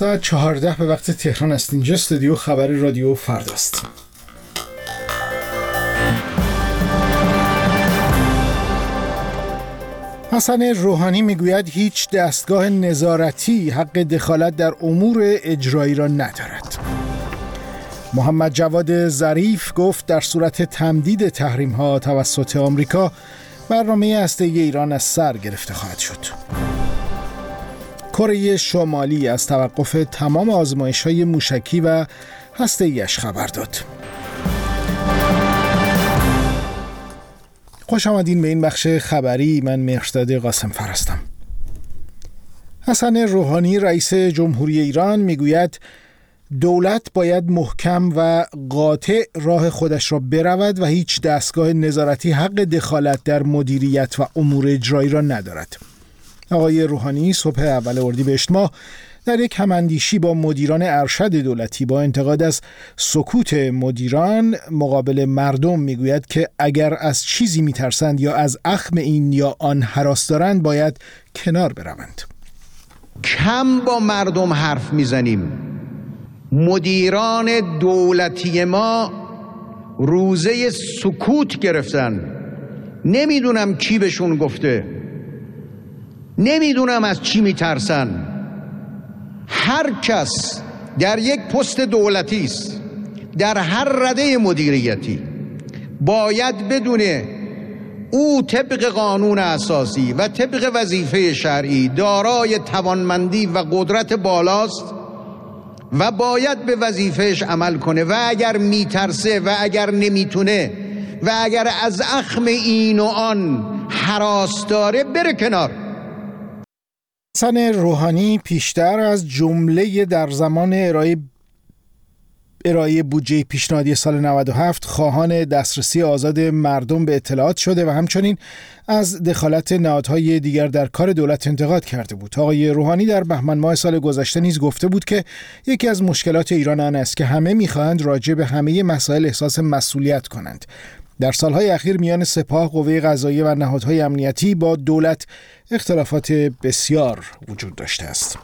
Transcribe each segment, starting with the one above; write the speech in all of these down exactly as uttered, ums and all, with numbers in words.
ساعت چهارده به وقت تهران است. اینجا استودیو خبر رادیو فرداست. حسن روحانی میگوید هیچ دستگاه نظارتی حق دخالت در امور اجرایی را ندارد. محمد جواد ظریف گفت در صورت تمدید تحریم‌ها توسط آمریکا برنامه هسته‌ای ایران از سر گرفته خواهد شد. کره شمالی از توقف تمام آزمایش‌های موشکی و هسته‌ای‌اش خبر داد. خوش آمدین به این بخش خبری. من مهرداد قاسم فرستم. حسن روحانی رئیس جمهوری ایران میگوید دولت باید محکم و قاطع راه خودش را برود و هیچ دستگاه نظارتی حق دخالت در مدیریت و امور اجرایی را ندارد. آقای روحانی صبح اول اردیبهشت ماه در یک هماندیشی با مدیران ارشد دولتی با انتقاد از سکوت مدیران مقابل مردم میگوید که اگر از چیزی میترسند یا از اخم این یا آن هراس دارند باید کنار بروند. کم با مردم حرف میزنیم. مدیران دولتی ما روزه سکوت گرفتن. نمیدونم کی بهشون گفته، نمیدونم از چی میترسن. هر کس در یک پست دولتی است، در هر رده مدیریتی باید بدونه او طبق قانون اساسی و طبق وظیفه شرعی دارای توانمندی و قدرت بالاست و باید به وظیفهش عمل کنه و اگر میترسه و اگر نمیتونه و اگر از اخم این و آن هراس داره بره کنار. حسن روحانی پیشتر از جمله در زمان ارائه ارائه بودجه پیشنهادی سال نود و هفت خواهان دسترسی آزاد مردم به اطلاعات شده و همچنین از دخالت نهادهای دیگر در کار دولت انتقاد کرده بود. آقای روحانی در بهمن ماه سال گذشته نیز گفته بود که یکی از مشکلات ایران آن است که همه می‌خواهند راجع به همه مسائل احساس مسئولیت کنند. در سالهای اخیر میان سپاه، قوه قضاییه و نهادهای امنیتی با دولت اختلافات بسیار وجود داشته است.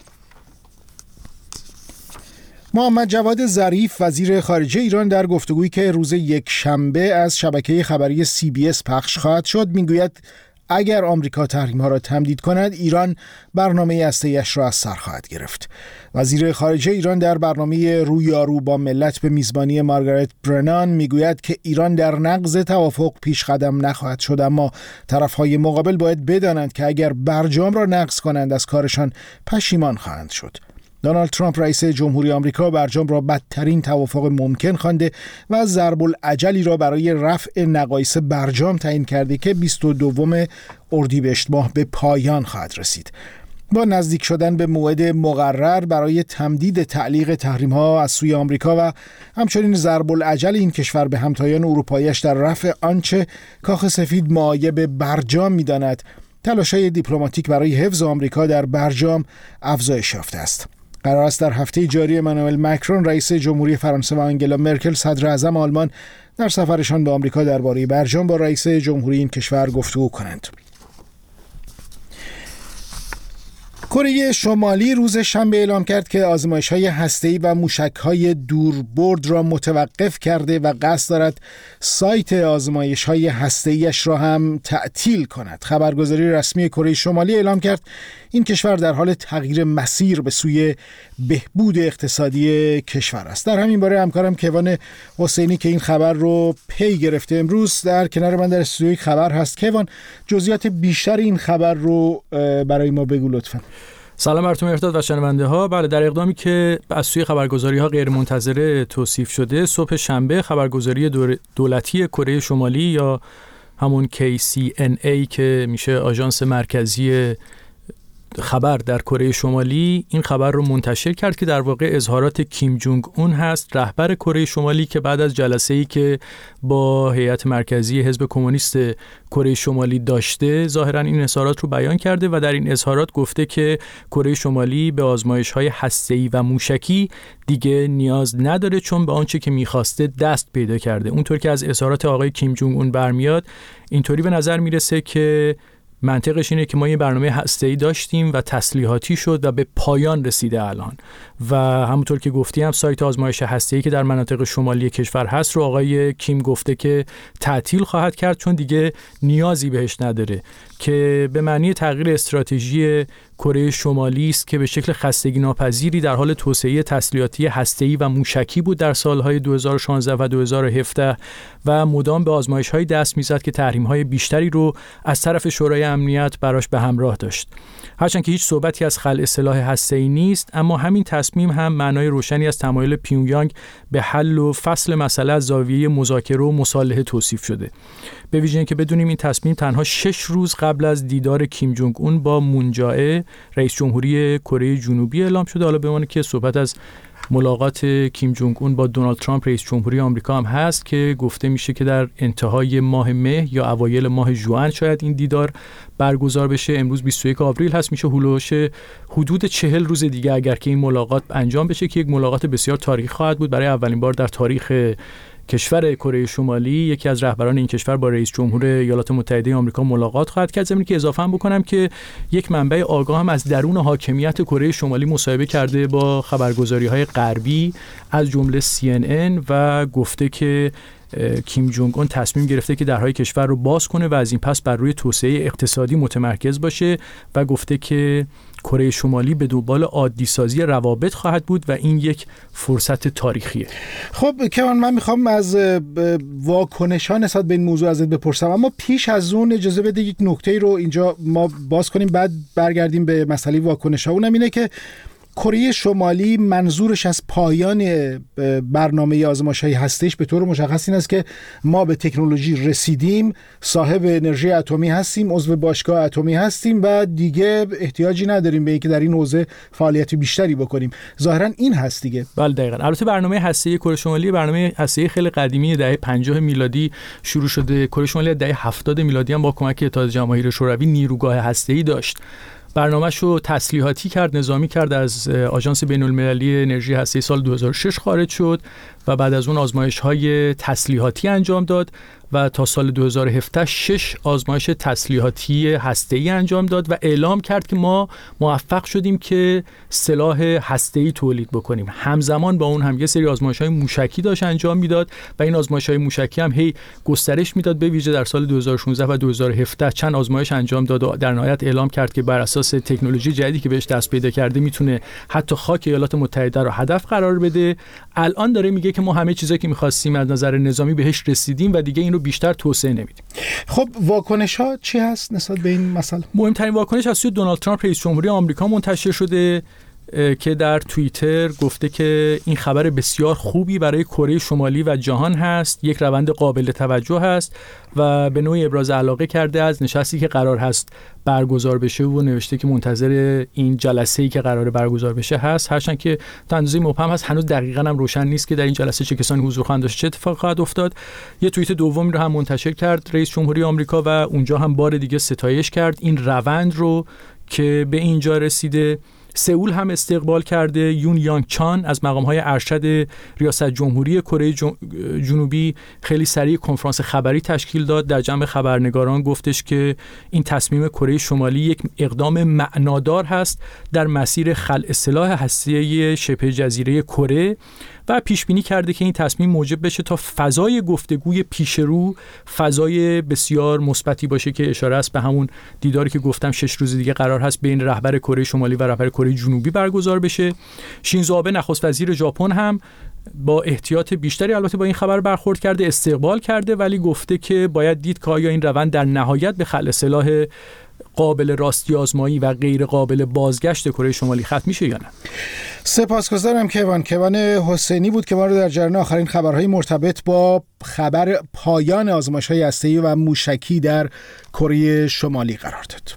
محمد جواد ظریف وزیر خارجه ایران در گفتگویی که روز یک شنبه از شبکه خبری سی بی اس پخش خواهد شد میگوید اگر آمریکا تحریم‌ها را تمدید کند ایران برنامه هسته‌ایش را از سر خواهد گرفت. وزیر خارجه ایران در برنامه رویارو با ملت به میزبانی مارگارت برنان میگوید که ایران در نقض توافق پیش قدم نخواهد شد، اما طرف‌های مقابل باید بدانند که اگر برجام را نقض کنند از کارشان پشیمان خواهند شد. دونالد ترامپ رئیس جمهوری آمریکا برجام را بدترین توافق ممکن خوانده و ضرب العجلی را برای رفع نقایص برجام تعیین کرده که بیست و دوم اردیبهشت ماه به پایان خواهد رسید. با نزدیک شدن به موعد مقرر برای تمدید تعلیق تحریم‌ها از سوی آمریکا و همچنین ضرب العجل این کشور به همتایان اروپایی‌اش در رفع آنچه کاخ سفید معایب برجام می‌داند، تلاش‌های دیپلماتیک برای حفظ آمریکا در برجام افزایش یافته است. قرار است در هفته جاری امانوئل مکرون رئیس جمهوری فرانسه و آنگلا مرکل صدر اعظم آلمان در سفرشان به آمریکا درباره برجام با رئیس جمهوری این کشور گفتگو کنند. کره شمالی روز شنبه اعلام کرد که آزمایش‌های هسته‌ای و موشک‌های دوربرد را متوقف کرده و قصد دارد سایت آزمایش‌های هسته‌ایش را هم تعطیل کند. خبرگزاری رسمی کره شمالی اعلام کرد این کشور در حال تغییر مسیر به سوی بهبود اقتصادی کشور است. در همین باره همکارم کیوان حسینی که این خبر رو پی گرفته امروز در کنار من در استودیوی خبر هست. کیوان، جزئیات بیشتر این خبر رو برای ما بگو لطفاً. سلام بر تو مهرداد و شنونده ها. بله، در اقدامی که از سوی خبرگزاری ها غیر منتظره توصیف شده، صبح شنبه خبرگزاری دولتی کره شمالی یا همون کی سی ان ای که میشه آژانس مرکزی خبر در کره شمالی این خبر رو منتشر کرد که در واقع اظهارات کیم جونگ اون هست، رهبر کره شمالی، که بعد از جلسه‌ای که با هیئت مرکزی حزب کمونیست کره شمالی داشته ظاهرا این اظهارات رو بیان کرده و در این اظهارات گفته که کره شمالی به آزمایش‌های هسته‌ای و موشکی دیگه نیاز نداره چون به آنچه که می‌خواسته دست پیدا کرده. اونطور که از اظهارات آقای کیم جونگ اون برمیاد اینطوری به نظر میرسه که منطقش اینه که ما یه برنامه هسته‌ای داشتیم و تسلیحاتی شد و به پایان رسیده الان و همونطور که گفتیم سایت آزمایش هسته‌ای که در مناطق شمالی کشور هست رو آقای کیم گفته که تعطیل خواهد کرد چون دیگه نیازی بهش نداره، که به معنی تغییر استراتژی کره شمالی است که به شکل خستگی ناپذیری در حال توسعه تسلیحاتی هسته‌ای و موشکی بود در سالهای دو هزار و شانزده و دو هزار و هفده و مدام به آزمایش‌های دست می‌زد که تحریم‌های بیشتری رو از طرف شورای امنیت براش به همراه داشت. هرچند که هیچ صحبتی از خلع سلاح هسته‌ای نیست، اما همین تصمیم هم معنای روشنی از تمایل پیونگیانگ به حل و فصل مسئله از زاویه مذاکره و مصالحه توصیف شده. به ویژه اینکه بدونیم این تصمیم تنها شش روز قبل از دیدار کیم جونگ اون با مون جائه رئیس جمهوری کره جنوبی اعلام شده. حالا بمونه که صحبت از ملاقات کیم جونگ اون با دونالد ترامپ رئیس جمهوری آمریکا هم هست که گفته میشه که در انتهای ماه مه یا اوایل ماه ژوئن شاید این دیدار برگزار بشه. امروز بیست و یک آوریل هست، میشه هولوش حدود چهل روز دیگه اگر که این ملاقات انجام بشه که یک ملاقات بسیار تاریخی خواهد بود. برای اولین بار در تاریخ کشور کره شمالی یکی از رهبران این کشور با رئیس جمهور ایالات متحده آمریکا ملاقات خواهد کرد. ضمن که اضافه هم بکنم که یک منبع آگاه هم از درون حاکمیت کره شمالی مصاحبه کرده با خبرگزاری‌های غربی از جمله سی ان ان و گفته که کیم جونگ اون تصمیم گرفته که درهای کشور رو باز کنه و از این پس بر روی توسعه اقتصادی متمرکز باشه و گفته که کره شمالی به دنبال عادی سازی روابط خواهد بود و این یک فرصت تاریخیه. خب کیوان، من میخوام از واکنش‌ها نسبت به این موضوع ازت بپرسم، اما پیش از اون اجازه بده یک نکته رو اینجا ما باز کنیم بعد برگردیم به مسئله واکنش‌ها. اونم اینه که کره شمالی منظورش از پایان برنامه آزمایش‌های هسته‌ایش به طور مشخص این است که ما به تکنولوژی رسیدیم، صاحب انرژی اتمی هستیم، عضو باشگاه اتمی هستیم و دیگه احتیاجی نداریم به اینکه در این حوزه فعالیت بیشتری بکنیم. ظاهراً این هست دیگه. بله دقیقاً. البته برنامه هسته‌ای کره شمالی برنامه هسته‌ای خیلی قدیمی دهه پنجاه میلادی شروع شده. کره شمالی دهه هفتاد میلادی هم با کمک اتحاد جماهیر شوروی نیروگاه هسته‌ای داشت. برنامه‌شو تسلیحاتی کرد، نظامی کرد، از آژانس بین‌المللی انرژی هسته‌ای سال دو هزار و شش خارج شد و بعد از اون آزمایش‌های تسلیحاتی انجام داد و تا سال دو هزار و هفده شش آزمایش تسلیحاتی هسته‌ای انجام داد و اعلام کرد که ما موفق شدیم که سلاح هسته‌ای تولید بکنیم. همزمان با اون هم یه سری آزمایش‌های موشکی داشت انجام میداد و این آزمایش‌های موشکی هم هی گسترش میداد. به ویژه در سال دو هزار و شانزده و دو هزار و هفده چند آزمایش انجام داد و در نهایت اعلام کرد که بر اساس تکنولوژی جدیدی که بهش دست پیدا کرده میتونه حتی خاک ایالات متحده رو هدف قرار بده. الان داره میگه که ما همه چیزایی که می‌خواستیم از نظر نظامی بهش رسیدیم و دیگه اینو بیشتر توسعه نمیدیم. خب واکنش‌ها چی هست نسبت به این مسئله؟ مهمترین واکنش از سوی دونالد ترامپ رئیس جمهوری آمریکا منتشر شده که در توییتر گفته که این خبر بسیار خوبی برای کره شمالی و جهان هست، یک روند قابل توجه هست و به نوعی ابراز علاقه کرده از نشستی که قرار هست برگزار بشه و نوشته که منتظر این جلسه‌ای که قرار برگزار بشه هست. هرچند که تا اندازه‌ای مبهم هست، هنوز دقیقاً هم روشن نیست که در این جلسه چه کسانی حضور خواهند داشت، چه اتفاقی خواهد افتاد. یه توییت دومی رو هم منتشر کرد رئیس جمهوری آمریکا و اونجا هم بار دیگه ستایش کرد این روند رو که به اینجا رسیده. سئول هم استقبال کرده. یون یانگ چان از مقام‌های ارشد ریاست جمهوری کره جنوبی خیلی سریع کنفرانس خبری تشکیل داد. در جمع خبرنگاران گفتش که این تصمیم کره شمالی یک اقدام معنادار هست در مسیر خلع سلاح هسته‌ای شبه جزیره کره و پیش بینی کرده که این تصمیم موجب بشه تا فضای گفتگوی پیش رو فضای بسیار مثبتی باشه که اشاره است به همون دیداری که گفتم شش روز دیگه قرار هست بین رهبر کره شمالی و رهبر کره جنوبی برگزار بشه. شینزو آبه نخست وزیر ژاپن هم با احتیاط بیشتری البته با این خبر برخورد کرده، استقبال کرده، ولی گفته که باید دید که آیا این روند در نهایت به خلع سلاح قابل راستی آزمایی و غیر قابل بازگشت کره شمالی ختم میشه یا نه. سپاسگزارم کیوان. کیوان حسینی بود که ما رو در جریان آخرین خبرهای مرتبط با خبر پایان آزمایش‌های هسته‌ای و موشکی در کره شمالی قرار داد.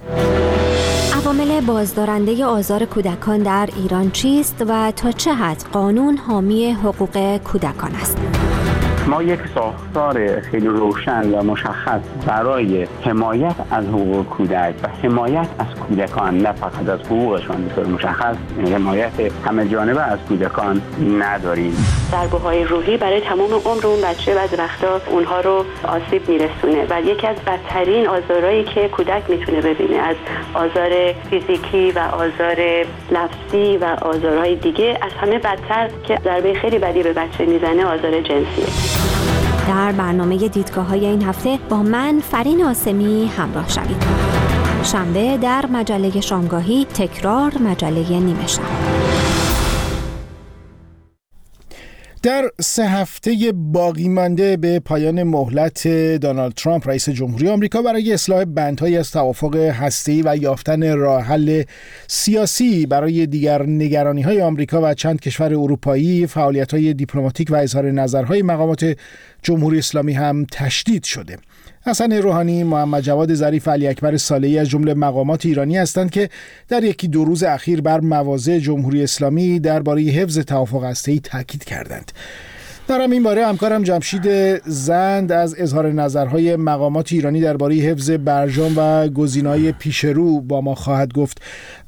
عوامل بازدارنده آزار کودکان در ایران چیست و تا چه حد قانون حامی حقوق کودکان است؟ ما یک ساختار خیلی روشن و مشخص برای حمایت از حقوق کودک و حمایت از کودکان، نه فقط از حقوقشان، به طور مشخص حمایت همه جانبه از کودکان نداریم. ضربه‌های روحی برای تمام عمر اون بچه بعضی وقتا اونها رو آسیب میرسونه و یکی از بدترین آزارهایی که کودک میتونه ببینه از آزار فیزیکی و آزار لفظی و آزارهای دیگه، از همه بدتر که ضربه خیلی بدی به بچه میزنه آزار جنسیه. در برنامه دیدگاه‌های این هفته با من فرین آسمی همراه شوید. شنبه در مجله شامگاهی، تکرار مجله نیمه شب. در سه هفته باقی مانده به پایان مهلت دونالد ترامپ رئیس جمهوری آمریکا برای اصلاح بندهایی از توافق هسته‌ای و یافتن راه حل سیاسی برای دیگر نگرانی‌های آمریکا و چند کشور اروپایی، فعالیت‌های دیپلماتیک و اظهار نظرهای مقامات جمهوری اسلامی هم تشدید شده. حسن روحانی، محمد جواد ظریف و علی اکبر صالحی از جمله مقامات ایرانی هستند که در یکی دو روز اخیر بر مواضع جمهوری اسلامی درباره حفظ توافق هسته‌ای تاکید کردند. در این باره همکارم جمشید زند از اظهار نظرهای مقامات ایرانی درباره حفظ برجام و گزینه‌های پیشرو با ما خواهد گفت.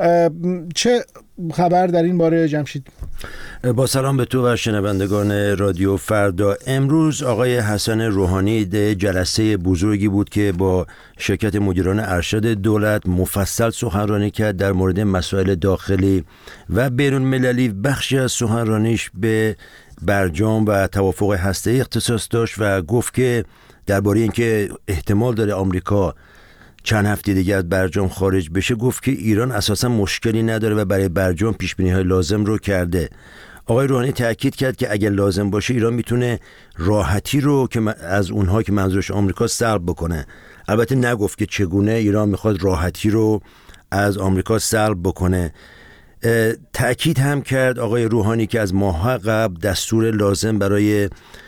چه خبر در این باره جمشید؟ با سلام به تو و شنوندگان رادیو فردا. امروز آقای حسن روحانی در جلسه بزرگی بود که با شرکت مدیران ارشد دولت مفصل سخنرانی کرد در مورد مسائل داخلی و بیرون مللی. بخشی از سخنرانیش به برجام و توافق هسته‌ای اختصاص داشت و گفت که درباره اینکه احتمال داره آمریکا چند هفته دیگه از برجام خارج بشه، گفت که ایران اساسا مشکلی نداره و برای برجام پیش‌بینی‌های لازم رو کرده. آقای روحانی تاکید کرد که اگر لازم باشه ایران میتونه راحتی رو که از اونها که منظورش آمریکا سلب بکنه. البته نگفت که چگونه ایران میخواد راحتی رو از آمریکا سلب بکنه. تأکید هم کرد آقای روحانی که از ماه قبل دستور لازم برای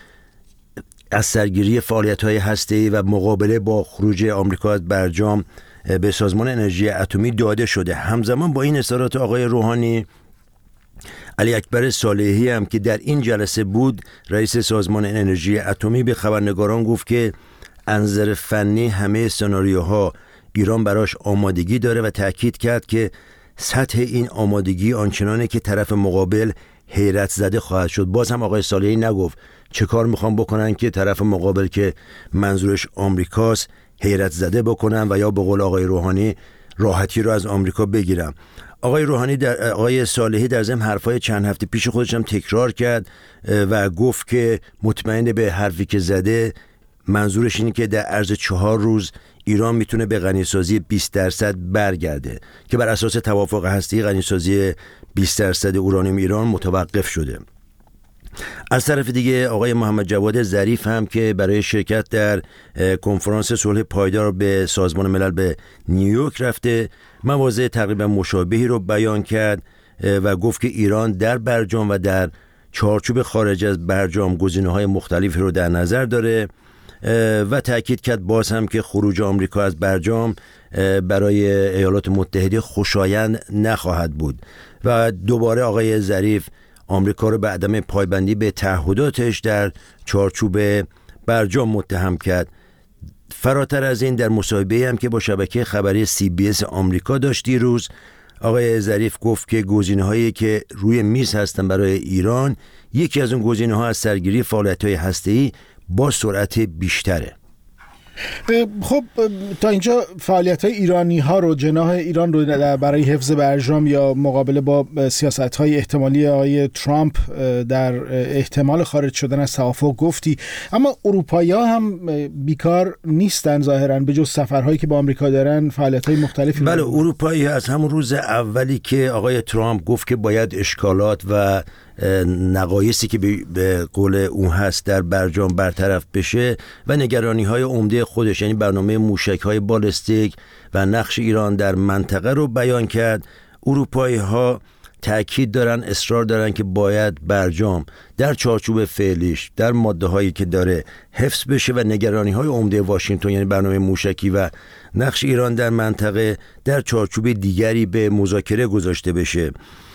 از سرگیری فعالیت‌های هسته‌ای و مقابله با خروج آمریکا از برجام به سازمان انرژی اتمی داده شده. همزمان با این اظهارات آقای روحانی، علی اکبر صالحی هم که در این جلسه بود، رئیس سازمان انرژی اتمی، به خبرنگاران گفت که از نظر فنی همه سناریوها ایران براش آمادگی داره و تأکید کرد که سطح این آمادگی آنچنانه که طرف مقابل حیرت زده خواهد شد. باز هم آقای صالحی نگفت چه کار میخوان بکنن که طرف مقابل که منظورش آمریکاست حیرت زده بکنن و یا به قول آقای روحانی راحتی رو از آمریکا بگیرن. آقای روحانی در آقای صالحی در ضمن حرفای چند هفته پیش خودش هم تکرار کرد و گفت که مطمئن به حرفی که زده، منظورش اینه که در عرض چهار روز ایران میتونه به غنیسازی بیست درصد برگرده که بر اساس توافق هسته‌ای غنیسازی بیست درصد اورانیوم ایران متوقف شده. از طرف دیگه آقای محمد جواد ظریف هم که برای شرکت در کنفرانس صلح پایدار به سازمان ملل به نیویورک رفته، مواضع تقریبا مشابهی رو بیان کرد و گفت که ایران در برجام و در چارچوب خارج از برجام گزینه‌های مختلفی رو در نظر داره و تأکید کرد باز هم که خروج آمریکا از برجام برای ایالات متحده خوشایند نخواهد بود و دوباره آقای ظریف آمریکا رو به عدم پایبندی به تعهداتش در چارچوب برجام متهم کرد. فراتر از این در مصاحبه‌ای هم که با شبکه خبری سی بی اس آمریکا داشت دیروز، آقای ظریف گفت که گزینه‌هایی که روی میز هستن برای ایران، یکی از اون گزینه‌ها از سرگیری فعالیت‌های هسته‌ای با سرعت بیشتره. خب تا اینجا فعالیت‌های ایرانی‌ها رو، جناح ایران رو برای حفظ برجام یا مقابله با سیاست‌های احتمالی آقای ترامپ در احتمال خارج شدن از توافق گفتی، اما اروپایی‌ها هم بیکار نیستن ظاهراً، به جز سفرهایی که با آمریکا دارن فعالیت‌های مختلفی. بله، اروپایی از همون روز اولی که آقای ترامپ گفت که باید اشکالات و نقایصی که به قول اون هست در برجام برطرف بشه و نگرانی‌های عمده خودش، یعنی برنامه موشک‌های بالستیک و نقش ایران در منطقه رو بیان کرد، اروپایی‌ها تأکید دارن، اصرار دارن که باید برجام در چارچوب فعلیش در ماده‌هایی که داره حفظ بشه و نگرانی‌های عمده واشنگتن، یعنی برنامه موشکی و نقش ایران در منطقه، در چارچوب دیگری به مذاکره گذاشته بشه.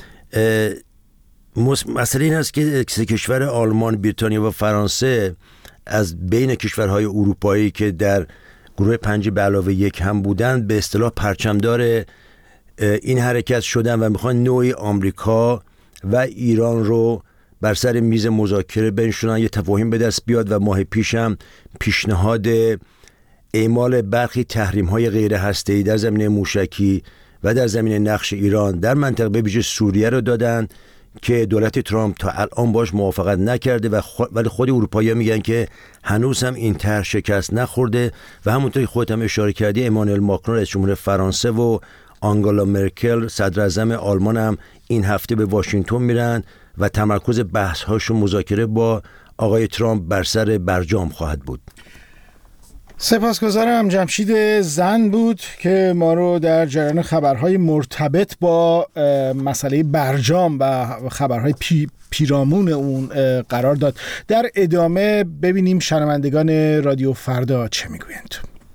مسئله این است که سه کشور آلمان، بریتانیا و فرانسه از بین کشورهای اروپایی که در گروه پنج به علاوه یک هم بودند به اصطلاح پرچمدار این حرکت شدن و میخوان نوعی آمریکا و ایران رو بر سر میز مذاکره بنشونن، یه تفاهم به دست بیاد و ماه پیش هم پیشنهاد اعمال برخی تحریم‌های غیر هسته‌ای در زمینه موشکی و در زمینه نقش ایران در منطقه به ویژه سوریه رو دادن که دولت ترامپ تا الان باش موافقت نکرده و خو... ولی خود اروپایی‌ها میگن که هنوز هم این طرح شکست نخورده و همونطوری خودت هم اشاره کردی امانوئل ماکرون رئیس جمهور فرانسه و آنگلا مرکل صدر اعظم آلمان هم این هفته به واشنگتن میرن و تمرکز بحث‌هاش و مذاکره با آقای ترامپ بر سر برجام خواهد بود. سپاسگزارم. جمشید زن بود که ما رو در جریان خبرهای مرتبط با مسئله برجام و خبرهای پی پیرامون اون قرار داد. در ادامه ببینیم شنوندگان رادیو فردا چه میگویند.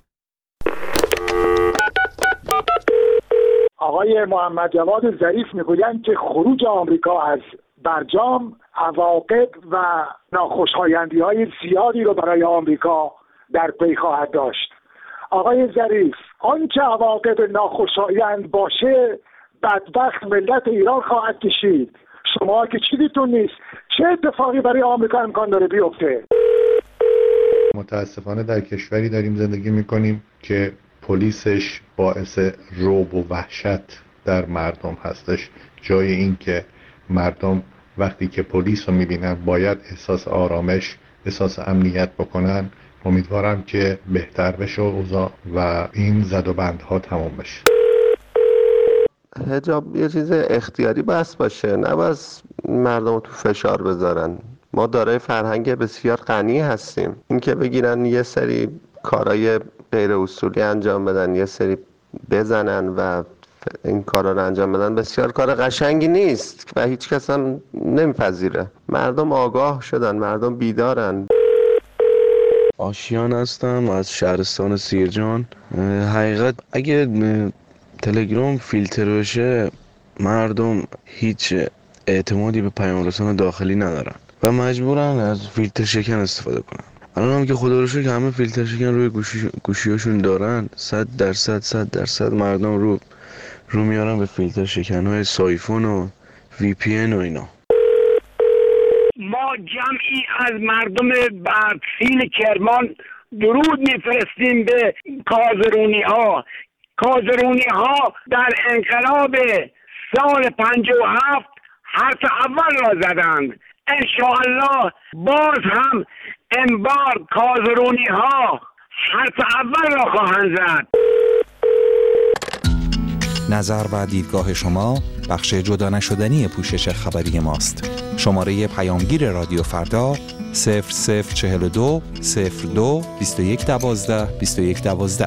آقای محمد جواد ظریف میگویند که خروج آمریکا از برجام عواقب و ناخوشایندی‌های زیادی رو برای آمریکا در پی خواهد داشت. آقای ظریف، آنچه عواقب ناخوشایند باشه بدبخت ملت ایران خواهد کشید. شما که چیزیتون نیست، چه اتفاقی برای آمریکا امکان داره بیفته؟ متاسفانه در کشوری داریم زندگی میکنیم که پلیسش باعث رعب و وحشت در مردم هستش، جای این که مردم وقتی که پلیس رو میبینن باید احساس آرامش، احساس امنیت بکنن. امیدوارم که بهتر بشه اوضاع و این زد و بندها تمام بشه. حجاب یه چیز اختیاری بس باشه، نه بس مردم تو فشار بذارن. ما دارای فرهنگ بسیار غنی هستیم. این که بگیرن یه سری کارهای غیر اصولی انجام بدن، یه سری بزنن و این کارا رو انجام بدن بسیار کار قشنگی نیست و هیچ کس هم نمیپذیره. مردم آگاه شدن، مردم بیدارن. آشیان هستم از شهرستان سیرجان. حقیقت اگه تلگرام فیلتر بشه مردم هیچ اعتمادی به پیام رسان داخلی ندارن و مجبورن از فیلتر شکن استفاده کنن. الان هم که خدا رو شکر همه فیلتر شکن روی گوشی گوشیاشون دارن، صد درصد صد درصد مردم رو رو میارن به فیلتر شکن های سایفون و وی پی ان و اینا. ما جمعی از مردم بردسیل کرمان درود میفرستیم به کازرونی ها. کازرونی ها در انقلاب سال پنجاه و هفت حرف اول را زدند. انشاءالله باز هم امبار کازرونی ها حرف اول را خواهند زد. نظر و دیدگاه شما بخش جدا نشدنی پوشش خبری ماست. شماره پیامگیر رادیو فردا صفر صفر چهل و دو صفر دو بیست و یک دوازده بیست و یک دوازده.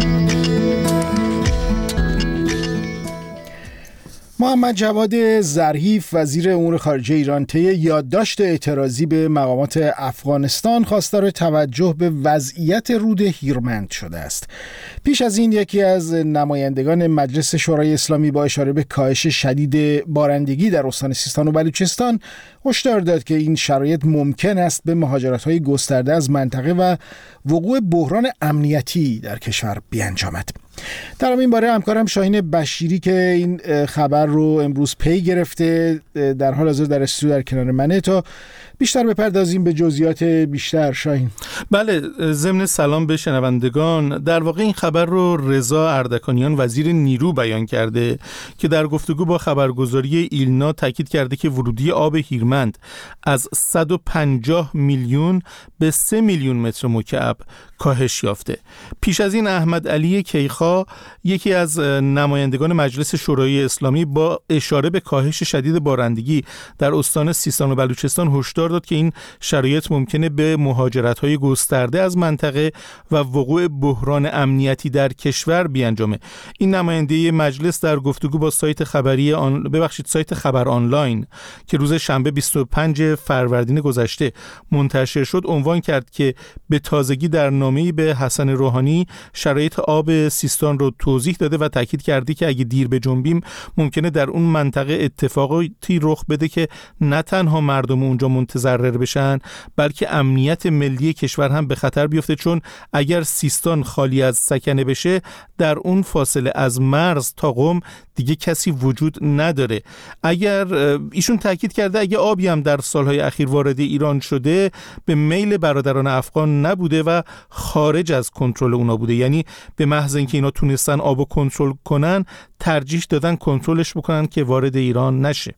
محمد جواد ظریف وزیر امور خارجه ایران طی یادداشت اعتراضی به مقامات افغانستان خواستار توجه به وضعیت رود هیرمند شده است. پیش از این یکی از نمایندگان مجلس شورای اسلامی با اشاره به کاهش شدید بارندگی در استان سیستان و بلوچستان هشدار داد که این شرایط ممکن است به مهاجرت‌های گسترده از منطقه و وقوع بحران امنیتی در کشور بیانجامد. در همین باره همکارم شاهین بشیری که این خبر رو امروز پی گرفته در حال حاضر در استودیو در کنار منه تا بیشتر بپردازیم به جزئیات بیشتر. شاهین. بله، ضمن سلام به شنوندگان، در واقع این خبر رو رضا اردکانیان وزیر نیرو بیان کرده که در گفتگو با خبرگزاری ایلنا تاکید کرده که ورودی آب هیرمند از صد و پنجاه میلیون به سه میلیون متر مکعب کاهش یافته. پیش از این احمد علی کیخا یکی از نمایندگان مجلس شورای اسلامی با اشاره به کاهش شدید بارندگی در استان سیستان و بلوچستان هشدار داد که این شرایط ممکنه به مهاجرت‌های گسترده از منطقه و وقوع بحران امنیتی در کشور بیانجامه. این نماینده مجلس در گفتگو با سایت خبری آن ببخشید سایت خبر آنلاین که روز شنبه بیست و پنج فروردین گذشته منتشر شد عنوان کرد که به تازگی در نامه‌ای به حسن روحانی شرایط آب سیستان سیستان رو توضیح داده و تاکید کرده که اگه دیر بجنبیم ممکنه در اون منطقه اتفاقاتی رخ بده که نه تنها مردم اونجا متضرر بشن بلکه امنیت ملی کشور هم به خطر بیفته، چون اگر سیستان خالی از سکنه بشه در اون فاصله از مرز تا قم دیگه کسی وجود نداره. اگر ایشون تاکید کرده اگه آبی هم در سالهای اخیر وارد ایران شده به میل برادران افغان نبوده و خارج از کنترل اونا بوده، یعنی به محض اینکه اینا تونستن آبو کنترل کنن ترجیح دادن کنترلش بکنن که وارد ایران نشه.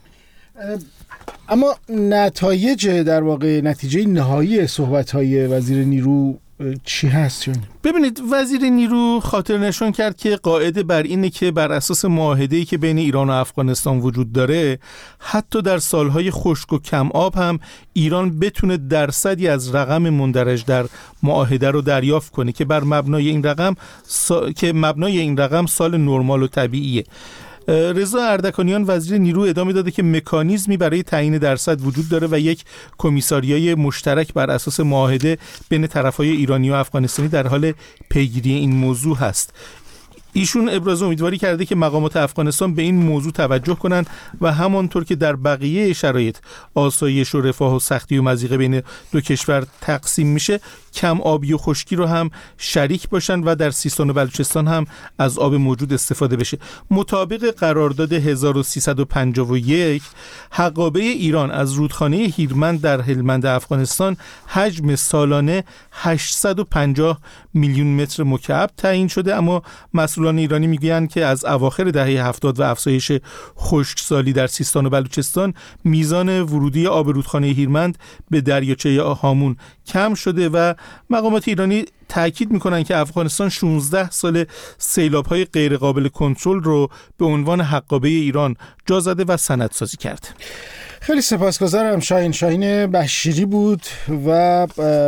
اما نتایج در واقع نتیجه نهایی صحبت‌های وزیر نیرو چی هست چون؟ ببینید وزیر نیرو خاطر نشان کرد که قاعده بر اینه که بر اساس معاهده‌ای که بین ایران و افغانستان وجود داره حتی در سالهای خشک و کم آب هم ایران بتونه درصدی از رقم مندرج در معاهده رو دریافت کنه که بر مبنای این رقم سا... که مبنای این رقم سال نرمال و طبیعیه. رضا اردکانیان وزیر نیرو ادامه داده که مکانیزمی برای تعیین درصد وجود داره و یک کمیساریای مشترک بر اساس معاهده بین طرفهای ایرانی و افغانستانی در حال پیگیری این موضوع هست. ایشون ابراز امیدواری کرده که مقامات افغانستان به این موضوع توجه کنند و همانطور که در بقیه شرایط آسایش و رفاه و سختی و مضیقه بین دو کشور تقسیم میشه کم آبی و خشکی رو هم شریک باشن و در سیستان و بلوچستان هم از آب موجود استفاده بشه. مطابق قرارداد هزار و سیصد و پنجاه و یک حقابه ایران از رودخانه هیرمند در هلمند افغانستان حجم سالانه هشتصد و پنجاه میلیون متر مکعب تعیین شده، اما مسئولان ایرانی میگویند که از اواخر دهه هفتاد و افزایش خشکسالی در سیستان و بلوچستان میزان ورودی آب رودخانه هیرمند به دریاچه هامون کم شده و مقامات ایرانی تأکید میکنن که افغانستان شانزده سال سیلاب‌های غیر قابل کنترل رو به عنوان حقابه ایران جا زده و سندسازی کرد. خیلی سپاسگزارم. شاهین شاهین بشیری بود و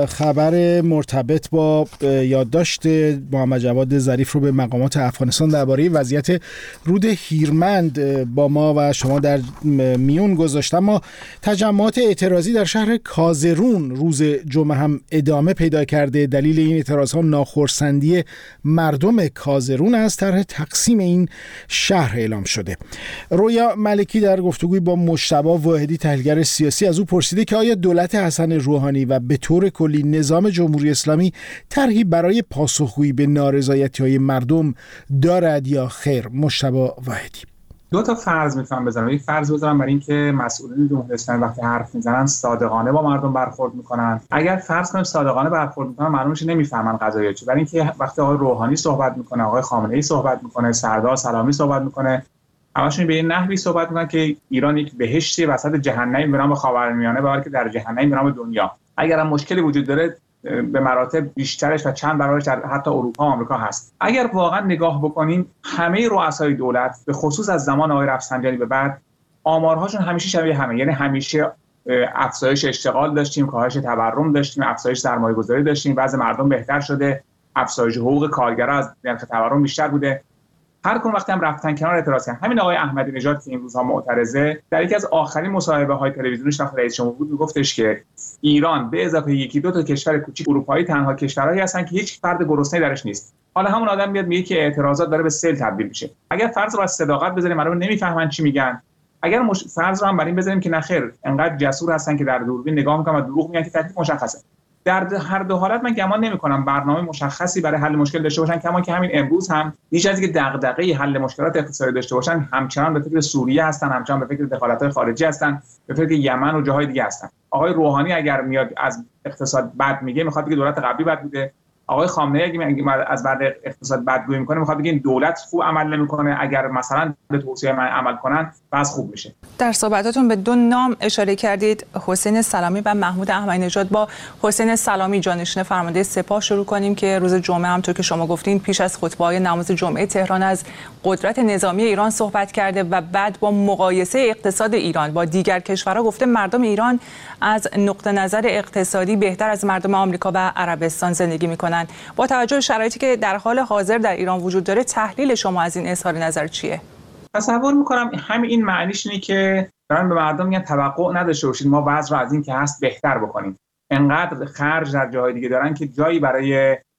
خبر مرتبط با یادداشت محمد جواد ظریف رو به مقامات افغانستان درباره وضعیت رود هیرمند با ما و شما در میون گذاشت. اما تجمعات اعتراضی در شهر کازرون روز جمعه هم ادامه پیدا کرده. دلیل این اعتراضها ناخرسندی مردم کازرون از طرح تقسیم این شهر اعلام شده. رویا ملکی در گفتگوی با مجتبی واحدی تحلیلگر سیاسی از او پرسیده که آیا دولت حسن روحانی و به طور کلی نظام جمهوری اسلامی طرحی برای پاسخگویی به نارضایتی‌های مردم دارد یا خیر؟ مجتبی واحدی: دو تا فرض میتونم بزنم. یک فرض بزنم برای اینکه مسئولین جمهوری اسلامی وقتی حرف میزنن صادقانه با مردم برخورد میکنن. اگر فرض کنیم صادقانه برخورد میکنن معلوم میشه نمیفهمن قضایا چیه. برای اینکه وقتی آقای روحانی صحبت میکنه، آقای خامنه‌ای صحبت میکنه، سردار سلامی صحبت میکنه، همشون به این نحوی صحبت میکنن که ایران یک بهشتی وسط جهنمی به نام خاورمیانه، برای که در جهنمی به نام دنیا. اگر هم مشکلی وجود داره به مراتب بیشترش و چند برابرش در حتی اروپا و آمریکا هست. اگر واقعا نگاه بکنیم همه رؤسای دولت به خصوص از زمان آقای رفسنجانی به بعد آمارهاشون همیشه شبیه همه، یعنی همیشه افزایش اشتغال داشتیم، کاهش تورم داشتیم، افزایش سرمایه‌گذاری داشتیم، وضع مردم بهتر شده، افزایش حقوق کارگرها از نرخ تورم بیشتر بوده. هر کدوم وقتی هم رفتن کنار اعتراض کردن. همین آقای احمدی نژاد که این روزها معترضه در یکی از آخرین مصاحبه‌های تلویزیونیش وقتی رئیس جمهور بود میگفتش که ایران به اضافه یکی دو تا کشور کوچیک اروپایی تنها کشورهایی هستن که هیچ فرد گرسنه درش نیست. حالا همون آدم میاد میگه که اعتراضات داره به سیل تبدیل میشه. اگر فرض رو از صداقت بذاریم مردم نمیفهمن چی میگن، اگر مش... فرض رو هم بر این بذاریم که نخیر انقدر جسور هستن که در دوربین نگاه میکنن و دروغ میگن که تکلیف مشخصه. در هر دو حالت من گمان نمی‌کنم برنامه مشخصی برای حل مشکل داشته باشن، کما که همین امروز هم بیش از اینکه دغدغه حل مشکلات اقتصادی داشته باشن همچنان به فکر سوریه هستن، همچنان به فکر دخالت‌های خارجی هستن، به فکر یمن و جاهای دیگه هستن. آقای روحانی اگر میاد از اقتصاد بد میگه میخواد بگه دولت قبلی بد بوده. آقای خامنه‌ای اگه میگه از بعد اقتصاد بدگویی میکنه میخواد بگه این دولت خوب عمل نمیکنه، اگر مثلا به توصیه من عمل کنن بس خوب میشه. در صحبتاتون به دو نام اشاره کردید، حسین سلامی و محمود احمدی نژاد. با حسین سلامی جانشین فرمانده سپاه شروع کنیم که روز جمعه همونطور که شما گفتین پیش از خطبه‌های نماز جمعه تهران از قدرت نظامی ایران صحبت کرده و بعد با مقایسه اقتصاد ایران با دیگر کشورها گفته مردم ایران از نقطه نظر اقتصادی بهتر از مردم آمریکا و عربستان زندگی میکنن. با توجه به شرایطی که در حال حاضر در ایران وجود داره تحلیل شما از این اظهار نظر چیه؟ تصور میکنم همین این معنیش اینه که دارن به مردم میگن توقع نداشته باشید ما وضع رو از این که هست بهتر بکنیم. انقدر خرج در جاهای دیگه دارن که جایی برای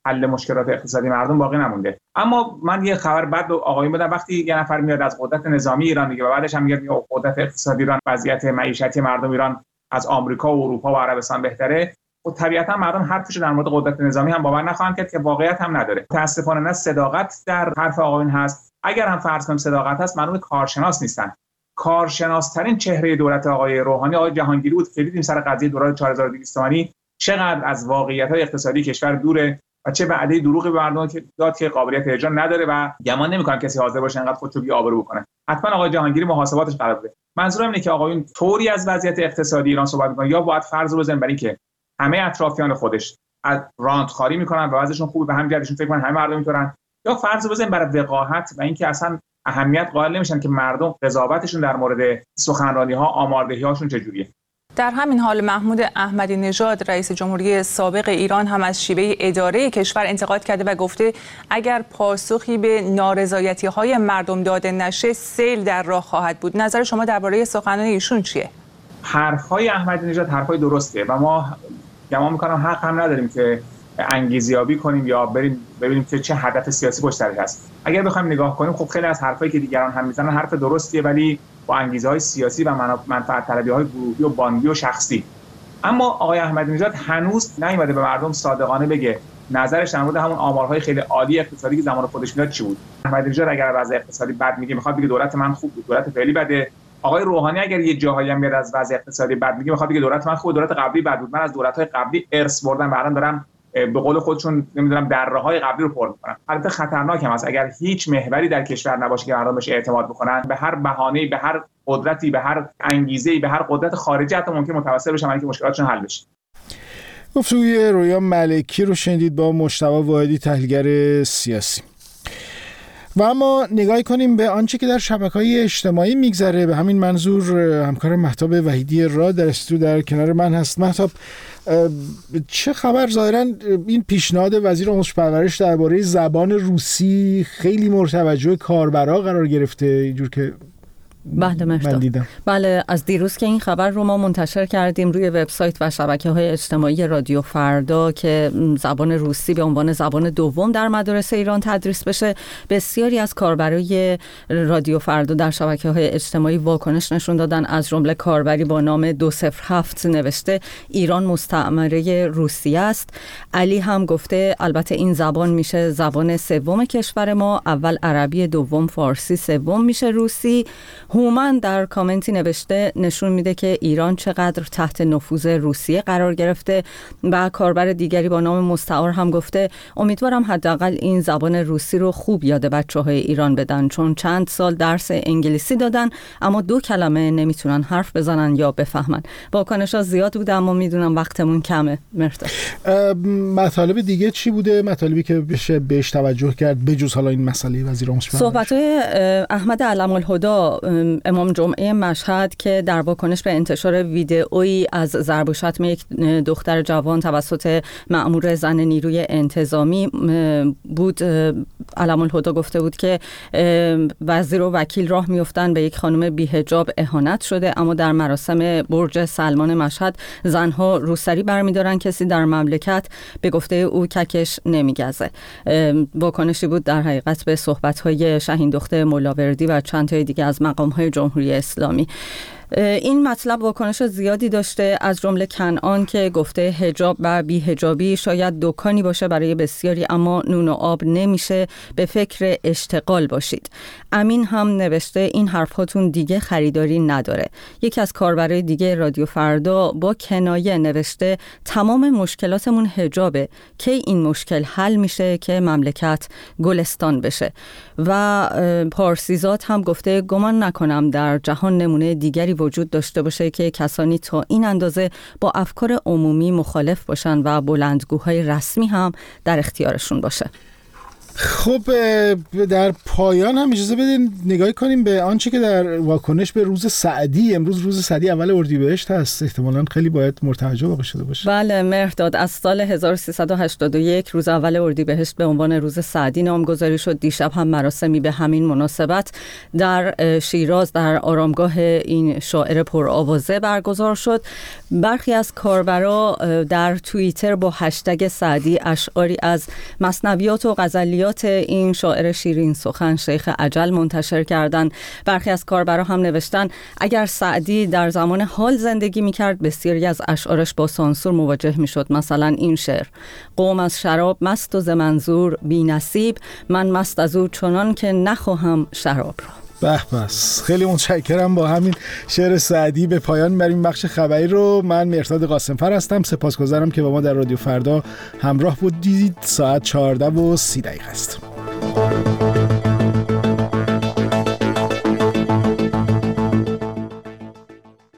حل مشکلات اقتصادی مردم باقی نمونده. اما من یه خبر بد به آقایون بدم، وقتی یه نفر میاد از قدرت نظامی ایران میگه و بعدش هم میگه قدرت اقتصادی ایران، وضعیت معیشتی مردم ایران از آمریکا و اروپا و عربستان بهتره، خب طبیعتا مردم حرفشو در مورد قدرت نظامی هم باور نخواهند کرد که واقعیت هم نداره. متاسفانه نه صداقت در حرف آقایون هست، اگر هم فرض کنیم صداقت هست، مردم کارشناس نیستن. کارشناسترین چهره دولت آقای روحانی آقای جهانگیری بود که دیدیم سر قضیه دلار چهار هزار و دویست تومانی چقدر از واقعیت‌های اقتصادی کشور دوره و چه وعده دروغی به مردم که داد که قابلیت اجرا نداره و گمان نمی‌کنم کسی حاضر باشه انقدر خودشو بی آبرو بکنه. حتما آقای جهانگیری محاسباتش قرار بده. منظورم اینه که آقایون طوری از وضعیت اقتصادی ایران صحبت می‌کنن یا باید فرض رو بزنن برای اینکه همه اطرافیان خودش از راندخواری می‌کنن و وضعشون خوبه، به همین جهتشون فکر کنن همه مردم اینطورن، یا فرض رو بزنن برای وقاحت و اینکه اصلا اهمیت قائل نمیشن که مردم قضاوتشون در مورد سخنرانی‌ها آماردهی‌هاشون چجوریه. در همین حال محمود احمدی نژاد رئیس جمهوری سابق ایران هم از شیوه اداره کشور انتقاد کرده و گفته اگر پاسخی به نارضایتی‌های مردم داده نشه سیل در راه خواهد بود. نظر شما درباره سخنان ایشون چیه؟ حرف‌های احمدی نژاد حرف‌های درستیه و ما گمان می‌کنم حق هم نداریم که انگیزیابی کنیم یا بریم ببینیم که چه هدف سیاسی پشت سرش هست. اگر بخوایم نگاه کنیم خب خیلی از حرفایی که دیگران هم میزنن حرف درستیه ولی با انگیزه‌های سیاسی و منفعت طلبی‌های گروهی و باندی و شخصی. اما آقای احمدی نژاد هنوز نیومده به مردم صادقانه بگه نظرش در مورد همون آمارهای خیلی عالی اقتصادی که زمان خودش میداد چی بود. احمدی نژاد اگر وضع اقتصادی بد میگه میخواد بگه دولت من خوب بود، دولت فعلی بده. آقای روحانی اگر یه جاهایی هم میاد از وضع اقتصادی بد میگه میخواد بگه دولت من خوب، دولت قبلی بد بود، من از دولت‌های قبلی ارث بردم، الان دارم به قول خودشون نمیدونم دره‌های قبلی رو پر می‌کنن. البته خطرناک هم است اگر هیچ محوری در کشور نباشه که مردم بهش اعتماد بکنن، به هر بهانه‌ای، به هر قدرتی، به هر انگیزه‌ای، به هر قدرت خارجی حتی ممکن متوسل بشن که مشکلاتشون حل بشه. گفتگوی رویا ملکی رو شنیدید با مجتبی واحدی تحلیلگر سیاسی. و اما نگاه کنیم به آنچه که در شبکه‌های اجتماعی میگذره. به همین منظور همکار مهتاب وحیدی را در استودیو در کنار من هست. مهتاب، چه خبر؟ ظاهراً این پیشنهاد وزیر آموزش پرورش درباره زبان روسی خیلی مورد توجه کاربرا قرار گرفته، اینجور که بله مهتاب. بله، از دیروز که این خبر رو ما منتشر کردیم روی وبسایت و شبکه‌های اجتماعی رادیو فردا که زبان روسی به عنوان زبان دوم در مدارس ایران تدریس بشه، بسیاری از کاربرای رادیو فردا در شبکه‌های اجتماعی واکنش نشون دادن. از جمله کاربری با نام دو صفر هفت نوشته ایران مستعمره روسیه است. علی هم گفته البته این زبان میشه زبان سوم کشور ما، اول عربی، دوم فارسی، سوم میشه روسی. هومن در کامنتی نوشته نشون میده که ایران چقدر تحت نفوذ روسیه قرار گرفته. و کاربر دیگری با نام مستعار هم گفته امیدوارم حداقل این زبان روسی رو خوب یاد بچه‌های ایران بدن، چون چند سال درس انگلیسی دادن اما دو کلمه نمیتونن حرف بزنن یا بفهمن. واکنش‌ها زیاد بوده اما میدونم وقتمون کمه. مرسی. مطالب دیگه چی بوده؟ مطالبی که بشه بهش توجه کرد بجز حالا این مسئله وزیر آموزش پرورش؟ صحبت‌های احمد علم‌الهدی امام جمعه مشهد که در واکنش به انتشار ویدئویی از ضرب و شتم یک دختر جوان توسط مأمور زن نیروی انتظامی بود، علم‌الهدی گفته بود که وزیر و وکیل راه میافتند به یک خانم بی‌حجاب اهانت شده، اما در مراسم برج سلمان مشهد زنها روسری برمی‌دارن، کسی در مملکت به گفته او ککش نمیگزه. واکنشی بود در حقیقت به صحبت‌های شاهین دختر ملاوردی و چند تا دیگه از مقام‌های جمهوری اسلامی. این مطلب واکنش زیادی داشته، از جمله کنعان که گفته حجاب و بی‌حجابی شاید دکانی باشه برای بسیاری اما نون و آب نمیشه، به فکر اشتغال باشید. امین هم نوشته این حرفاتون دیگه خریداری نداره. یکی از کاربرای دیگه رادیو فردا با کنایه نوشته تمام مشکلاتمون حجابه، کی این مشکل حل میشه که مملکت گلستان بشه. و پارسیزاد هم گفته گمان نکنم در جهان نمونه دیگری وجود داشته باشه که کسانی تا این اندازه با افکار عمومی مخالف باشن و بلندگوهای رسمی هم در اختیارشون باشه. خب در پایان هم اجازه بدین نگاهی کنیم به آنچه که در واکنش به روز سعدی، امروز روز سعدی اول اردیبهشت هست، احتمالاً خیلی باید مرتجع واقع شده باشه. بله مهرداد، از سال هزار و سیصد و هشتاد و یک روز اول اردیبهشت به عنوان روز سعدی نامگذاری شد. دیشب هم مراسمی به همین مناسبت در شیراز در آرامگاه این شاعر پرآوازه برگزار شد. برخی از کاربرا در توییتر با هشتگ سعدی اشعاری از مثنویات و غزلیات این شاعر شیرین سخن شیخ اجل منتشر کردند. برخی از کاربرا هم نوشتن اگر سعدی در زمان حال زندگی می‌کرد بسیاری از اشعارش با سانسور مواجه می‌شد. مثلا این شعر: قوم از شراب مست و ز منظور بی نصیب، من مست از او چنان که نخواهم شراب را. به بس، خیلی متشکرم. با همین شعر سعدی به پایان میبریم بخش خبری رو. من مهرداد قاسمفر هستم، سپاسگزارم که با ما در رادیو فردا همراه بودید. ساعت چهارده و سی دقیقه است.